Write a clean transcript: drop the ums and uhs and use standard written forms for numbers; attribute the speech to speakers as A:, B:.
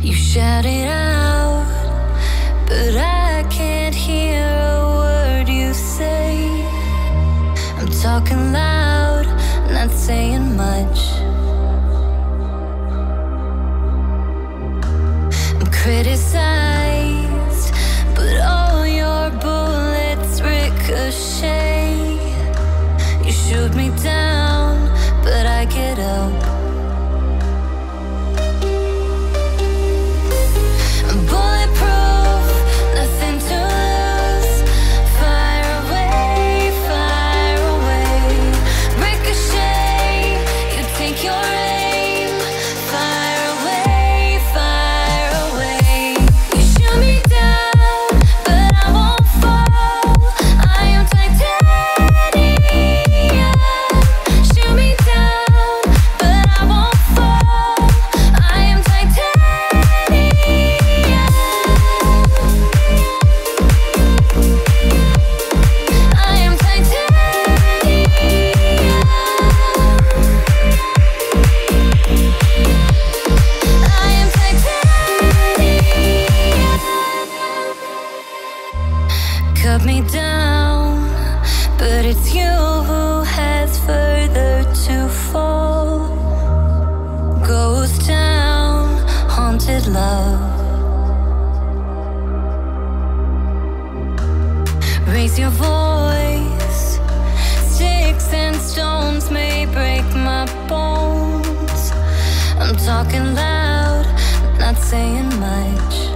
A: You shout it out, but I can't hear a word you say. I'm talking loud, not saying much. I'm criticized, but all your bullets ricochet. You shoot me down, but I get up. Bulletproof, nothing to lose. Fire away, fire away. Ricochet, you take your aim. Fire away, fire away. You shoot me down, but I won't fall. I am titanium. Shoot me down, but I won't fall. I am titanium. I am titanium. I am titanium. Cut me down, but it's you who has further to fall. Ghost town, haunted love. Raise your voice. Sticks and stones may break my bones. I'm talking loud, not saying much.